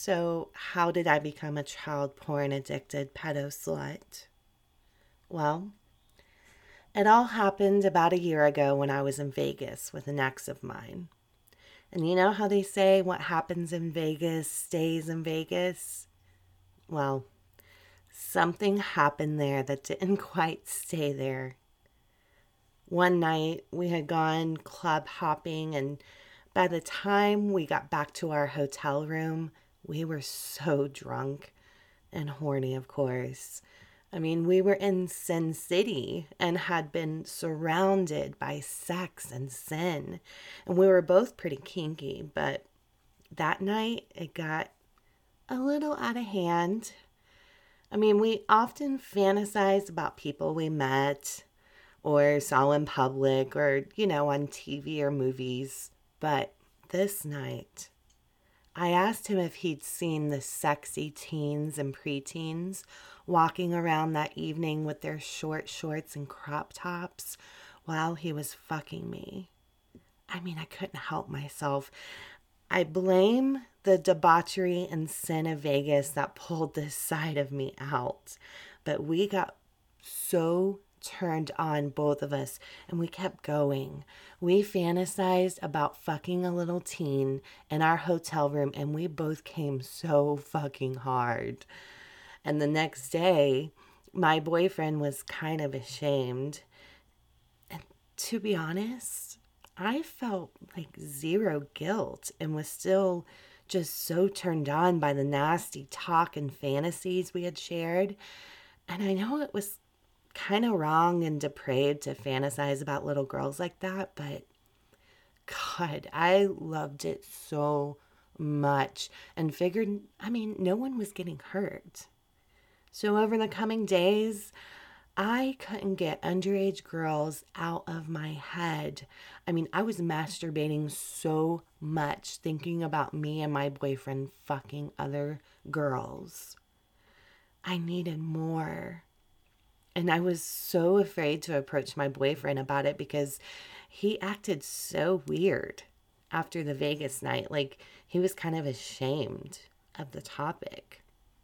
So, how did I become a child porn addicted pedo slut? Well, it all happened about a year ago when I was in Vegas with an ex of mine. And you know how they say what happens in Vegas stays in Vegas? Well, something happened there that didn't quite stay there. One night we had gone club hopping, and by the time we got back to our hotel room, we were so drunk and horny, of course. I mean, we were in Sin City and had been surrounded by sex and sin. And we were both pretty kinky, but that night it got a little out of hand. I mean, we often fantasized about people we met or saw in public or, on TV or movies. But this night, I asked him if he'd seen the sexy teens and preteens walking around that evening with their short shorts and crop tops while he was fucking me. I mean, I couldn't help myself. I blame the debauchery and sin of Vegas that pulled this side of me out. But we got so turned on, both of us, and we kept going. We fantasized about fucking a little teen in our hotel room, and we both came so fucking hard. And the next day, my boyfriend was kind of ashamed. And to be honest, I felt like zero guilt and was still just so turned on by the nasty talk and fantasies we had shared. And I know it was kind of wrong and depraved to fantasize about little girls like that, but God, I loved it so much and figured, no one was getting hurt. So over the coming days, I couldn't get underage girls out of my head. I was masturbating so much thinking about me and my boyfriend fucking other girls. I needed more. And I was so afraid to approach my boyfriend about it because he acted so weird after the Vegas night. Like he was kind of ashamed of the topic.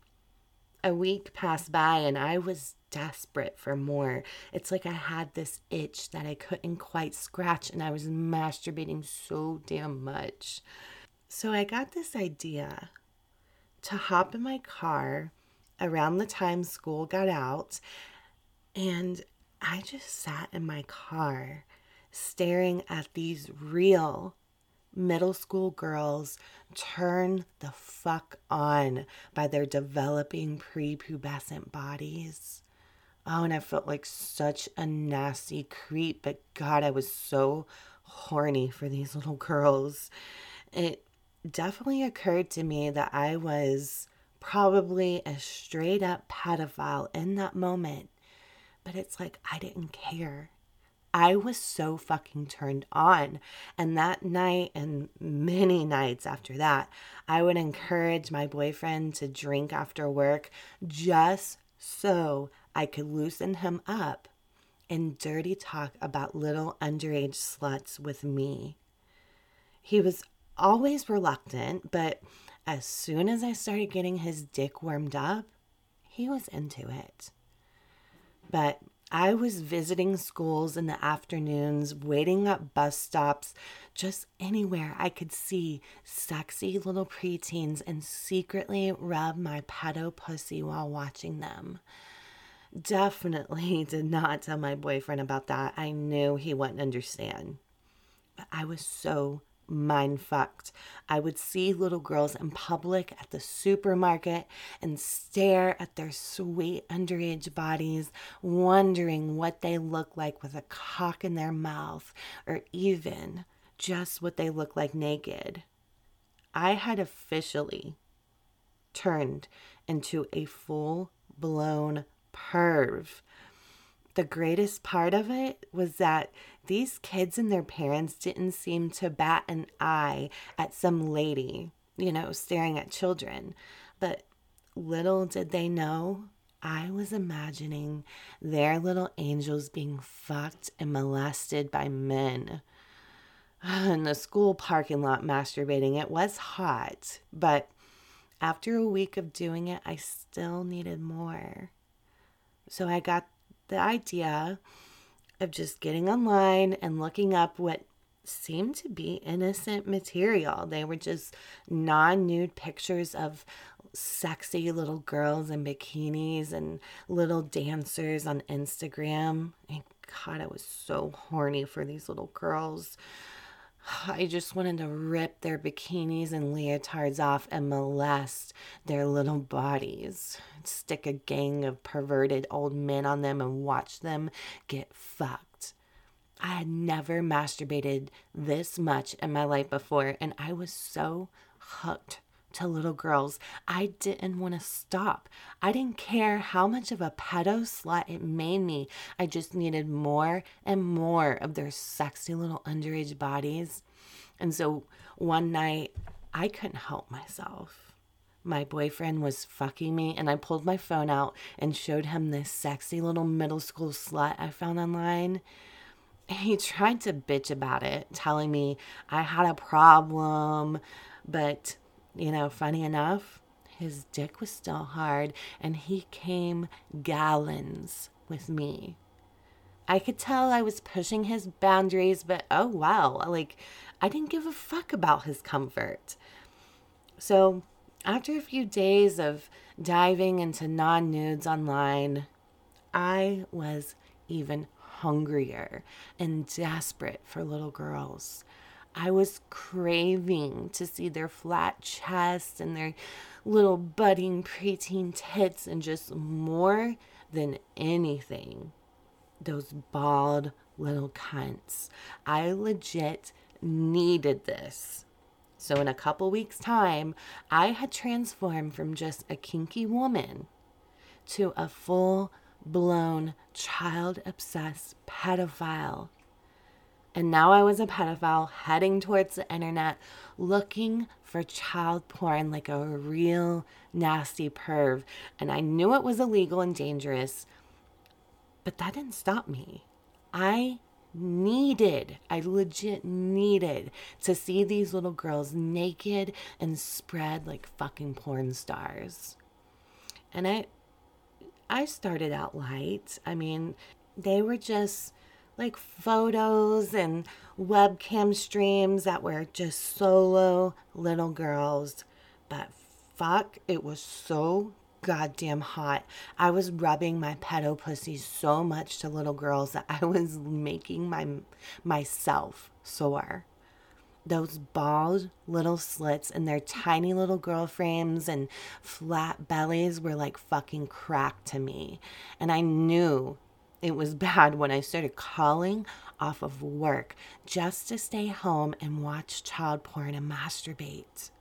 A week passed by and I was desperate for more. It's like I had this itch that I couldn't quite scratch and I was masturbating so damn much. So I got this idea to hop in my car around the time school got out, and I just sat in my car staring at these real middle school girls turn the fuck on by their developing prepubescent bodies. Oh, and I felt like such a nasty creep, but God, I was so horny for these little girls. It definitely occurred to me that I was probably a straight up pedophile in that moment, but it's like I didn't care. I was so fucking turned on. And that night and many nights after that, I would encourage my boyfriend to drink after work just so I could loosen him up and dirty talk about little underage sluts with me. He was always reluctant, but as soon as I started getting his dick warmed up, he was into it. But I was visiting schools in the afternoons, waiting at bus stops, just anywhere I could see sexy little preteens and secretly rub my pedo pussy while watching them. Definitely did not tell my boyfriend about that. I knew he wouldn't understand. But I was so mind fucked. I would see little girls in public at the supermarket and stare at their sweet underage bodies, wondering what they look like with a cock in their mouth, or even just what they look like naked. I had officially turned into a full-blown perv. The greatest part of it was that these kids and their parents didn't seem to bat an eye at some lady, staring at children. But little did they know, I was imagining their little angels being fucked and molested by men. In the school parking lot masturbating, it was hot, but after a week of doing it, I still needed more. So I got the idea of just getting online and looking up what seemed to be innocent material. They were just non-nude pictures of sexy little girls in bikinis and little dancers on Instagram. And God, I was so horny for these little girls. I just wanted to rip their bikinis and leotards off and molest their little bodies. Stick a gang of perverted old men on them and watch them get fucked. I had never masturbated this much in my life before, and I was so hooked to little girls. I didn't want to stop. I didn't care how much of a pedo slut it made me. I just needed more and more of their sexy little underage bodies. And so one night, I couldn't help myself. My boyfriend was fucking me, and I pulled my phone out and showed him this sexy little middle school slut I found online. He tried to bitch about it, telling me I had a problem, but funny enough, his dick was still hard, and he came gallons with me. I could tell I was pushing his boundaries, but oh well, I didn't give a fuck about his comfort. So after a few days of diving into non-nudes online, I was even hungrier and desperate for little girls. I was craving to see their flat chests and their little budding preteen tits, and just more than anything, those bald little cunts. I legit needed this. So in a couple weeks' time, I had transformed from just a kinky woman to a full-blown child-obsessed pedophile. And now I was a pedophile heading towards the internet looking for child porn like a real nasty perv. And I knew it was illegal and dangerous, but that didn't stop me. I legit needed to see these little girls naked and spread like fucking porn stars. And I started out light. I mean, they were just like photos and webcam streams that were just solo little girls. But fuck, it was so goddamn hot. I was rubbing my pedo pussy so much to little girls that I was making myself sore. Those bald little slits and their tiny little girl frames and flat bellies were like fucking crack to me. And I knew it was bad when I started calling off of work just to stay home and watch child porn and masturbate.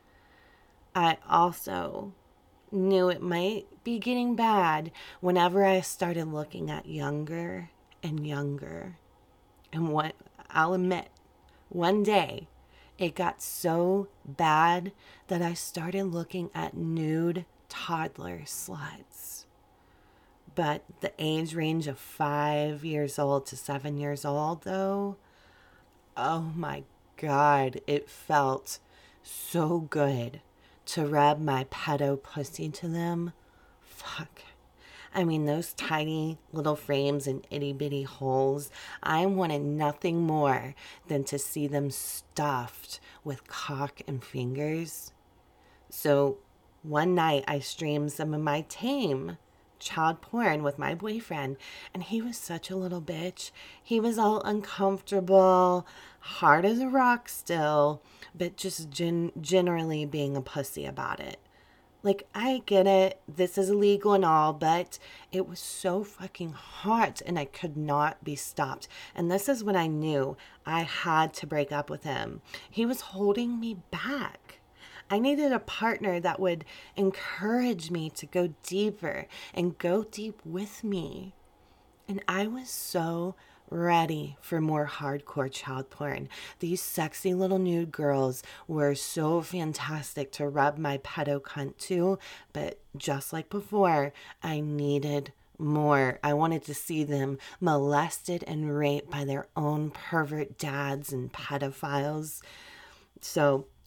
I also knew it might be getting bad whenever I started looking at younger and younger. And what I'll admit, one day it got so bad that I started looking at nude toddler sluts. But the age range of 5 years old to 7 years old, though, oh my God, it felt so good to rub my pedo pussy to them. Fuck. I mean, those tiny little frames and itty bitty holes, I wanted nothing more than to see them stuffed with cock and fingers. So one night I streamed some of my tame child porn with my boyfriend, and he was such a little bitch. He was all uncomfortable, hard as a rock still, but just generally being a pussy about it. Like, I get it, this is illegal and all, but it was so fucking hot and I could not be stopped. And this is when I knew I had to break up with him. He was holding me back. I needed a partner that would encourage me to go deeper and go deep with me. And I was so ready for more hardcore child porn. These sexy little nude girls were so fantastic to rub my pedo cunt to, but just like before, I needed more. I wanted to see them molested and raped by their own pervert dads and pedophiles. So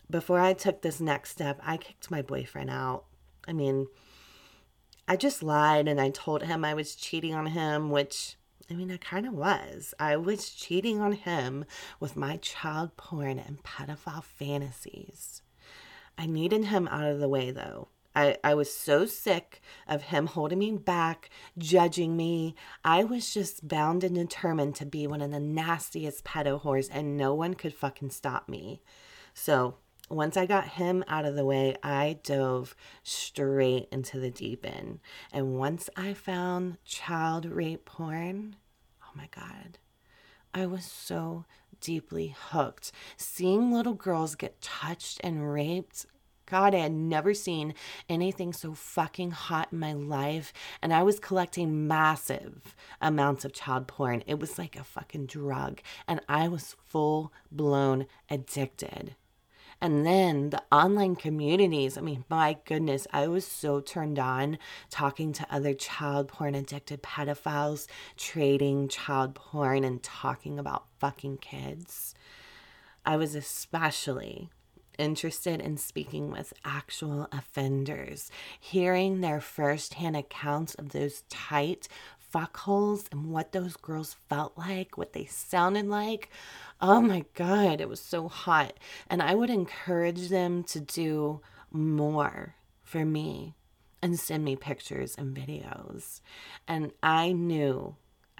before I took this next step, I kicked my boyfriend out. I mean, I just lied and I told him I was cheating on him, which, I mean, I kind of was. I was cheating on him with my child porn and pedophile fantasies. I needed him out of the way, though. I was so sick of him holding me back, judging me. I was just bound and determined to be one of the nastiest pedo whores, and no one could fucking stop me. So once I got him out of the way, I dove straight into the deep end. And once I found child rape porn, oh my God, I was so deeply hooked. Seeing little girls get touched and raped, God, I had never seen anything so fucking hot in my life. And I was collecting massive amounts of child porn. It was like a fucking drug. And I was full blown addicted. And then the online communities, I mean, my goodness, I was so turned on talking to other child porn addicted pedophiles, trading child porn and talking about fucking kids. I was especially interested in speaking with actual offenders, hearing their firsthand accounts of those tight fuckholes and what those girls felt like, what they sounded like. Oh my God, it was so hot. And I would encourage them to do more for me and send me pictures and videos. And I knew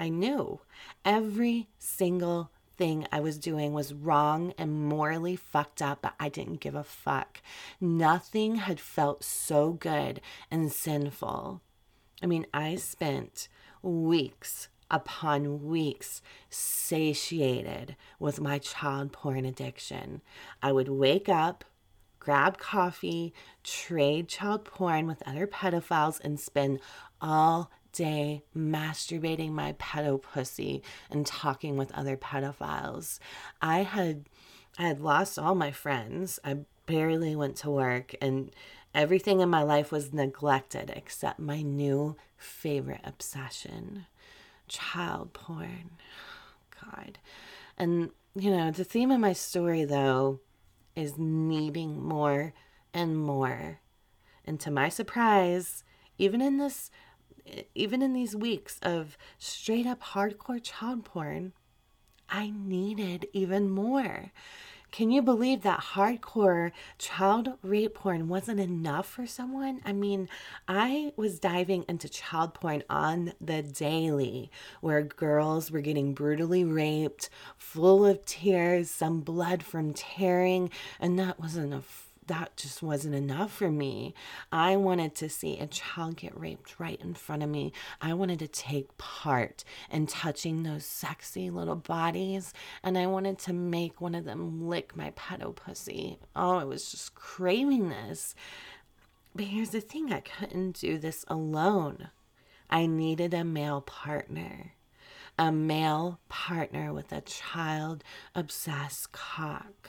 every single thing I was doing was wrong and morally fucked up, but I didn't give a fuck. Nothing had felt so good and sinful. I mean, I spent weeks upon weeks satiated with my child porn addiction. I would wake up, grab coffee, trade child porn with other pedophiles, and spend all day masturbating my pedo pussy and talking with other pedophiles. I had lost all my friends. I barely went to work, and everything in my life was neglected except my new favorite obsession, child porn. God. And, you know, the theme of my story, though, is needing more and more. And to my surprise, even in these weeks of straight up hardcore child porn, I needed even more. Can you believe that hardcore child rape porn wasn't enough for someone? I mean, I was diving into child porn on the daily, where girls were getting brutally raped, full of tears, some blood from tearing, and that just wasn't enough for me. I wanted to see a child get raped right in front of me. I wanted to take part in touching those sexy little bodies, and I wanted to make one of them lick my pedo pussy. Oh, I was just craving this. But here's the thing, I couldn't do this alone. I needed a male partner. A male partner with a child-obsessed cock.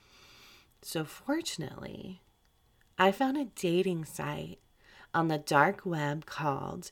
So fortunately, I found a dating site on the dark web called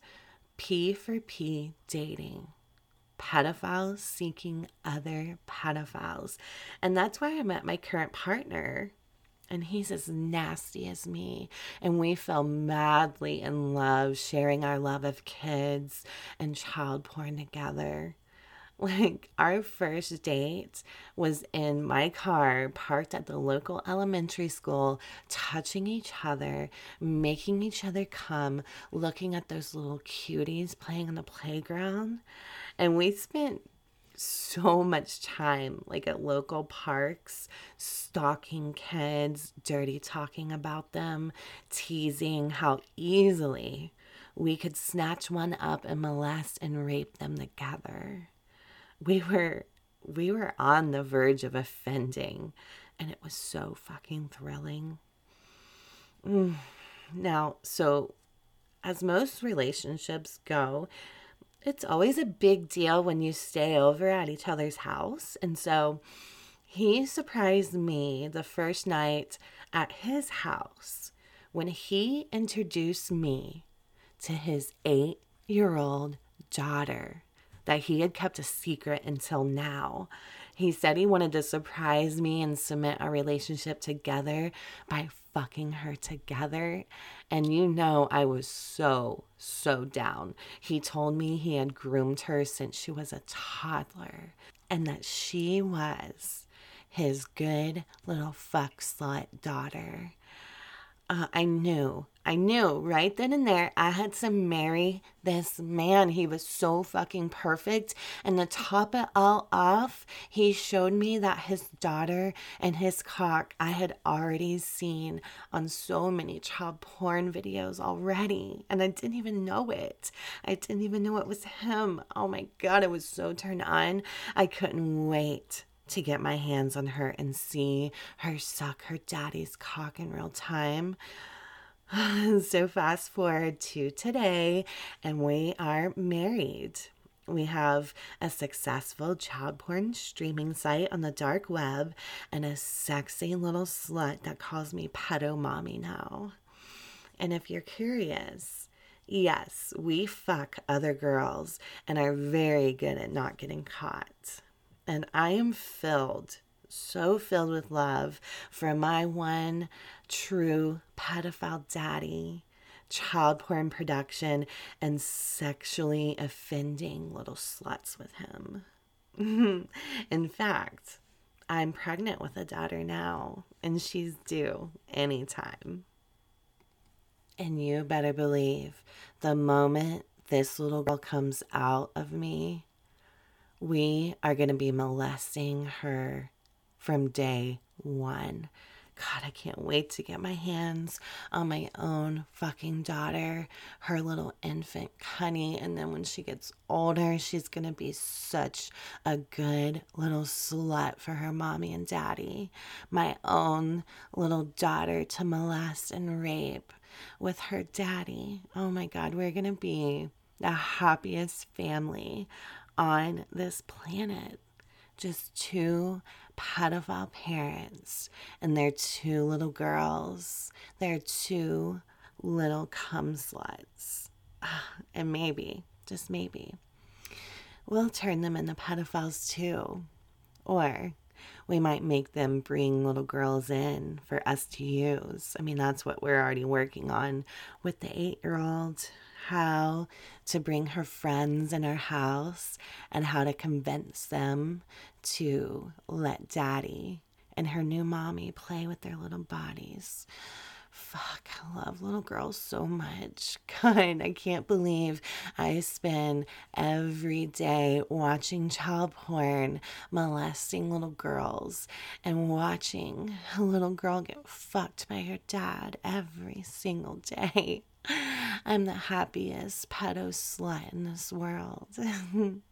P4P Dating. Pedophiles seeking other pedophiles. And that's where I met my current partner. And he's as nasty as me. And we fell madly in love, sharing our love of kids and child porn together. Like, our first date was in my car, parked at the local elementary school, touching each other, making each other come, looking at those little cuties playing on the playground. And we spent so much time, like, at local parks, stalking kids, dirty talking about them, teasing how easily we could snatch one up and molest and rape them together. We were on the verge of offending, and it was so fucking thrilling. Now, so as most relationships go, it's always a big deal when you stay over at each other's house. And so he surprised me the first night at his house when he introduced me to his 8-year-old daughter that he had kept a secret until now. He said he wanted to surprise me and cement our relationship together by fucking her together. And you know, I was so down. He told me he had groomed her since she was a toddler and that she was his good little fuck slut daughter. I knew right then and there I had to marry this man. He was so fucking perfect. And to top it all off, he showed me that his daughter and his cock I had already seen on so many child porn videos already. And I didn't even know it. I didn't even know it was him. Oh my God, I was so turned on. I couldn't wait to get my hands on her and see her suck her daddy's cock in real time. So fast forward to today, and we are married. We have a successful child porn streaming site on the dark web and a sexy little slut that calls me pedo mommy now. And if you're curious, yes, we fuck other girls and are very good at not getting caught. And I am so filled with love for my one true pedophile daddy, child porn production, and sexually offending little sluts with him. In fact, I'm pregnant with a daughter now, and she's due anytime. And you better believe the moment this little girl comes out of me, we are going to be molesting her from day one. God, I can't wait to get my hands on my own fucking daughter, her little infant Cunny. And then when she gets older, she's going to be such a good little slut for her mommy and daddy. My own little daughter to molest and rape with her daddy. Oh my God, we're going to be the happiest family on this planet. Just two pedophile parents and their two little girls, their two little cum sluts. And maybe, just maybe, we'll turn them into pedophiles too. Or we might make them bring little girls in for us to use. I mean, that's what we're already working on with the 8-year-old. How to bring her friends in our house and how to convince them to let daddy and her new mommy play with their little bodies. Fuck, I love little girls so much. God, I can't believe I spend every day watching child porn, molesting little girls, and watching a little girl get fucked by her dad every single day. I'm the happiest pedo slut in this world.